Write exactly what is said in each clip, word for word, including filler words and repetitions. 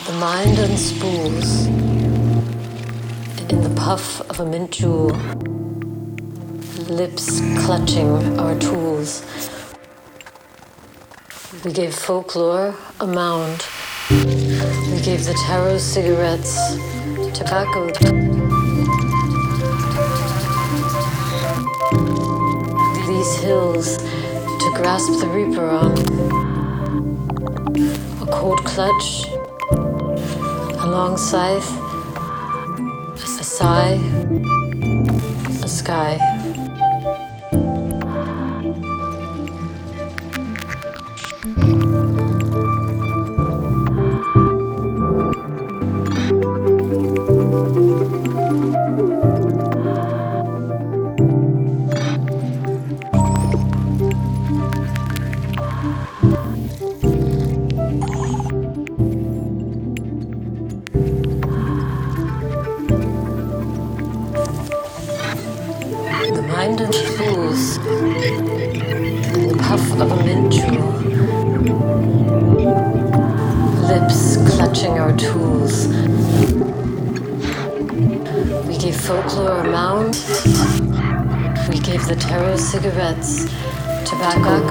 The mind unspools in the puff of a mint jewel, lips clutching our tools. We gave folklore a mound. We gave the tarot cigarettes, tobacco. These hills to grasp the reaper on. A cold clutch, a long scythe, a sigh, a sky. The mind and fools in the puff of a mint jewel, lips clutching our tools. We gave folklore a mound. We gave the tarot cigarettes, tobacco.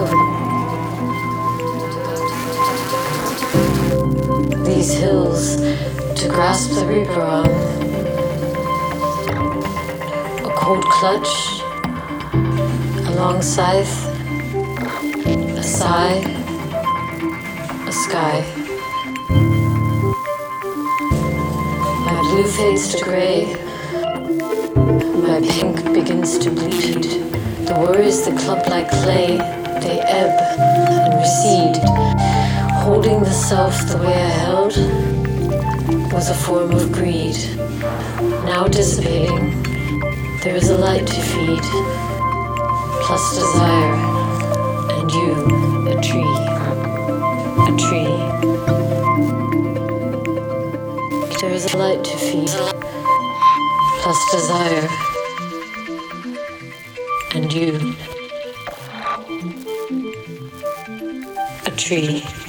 These hills to grasp the reaper on. A cold clutch, a long scythe, a sigh, a sky. My blue fades to gray, my pink begins to bleed. The worries that clump like clay, they ebb and recede. Holding the self the way I held was a form of greed. Now dissipating, there is a light to feed, plus desire, and you, a tree, a tree. There is a light to feed, plus desire, and you, a tree.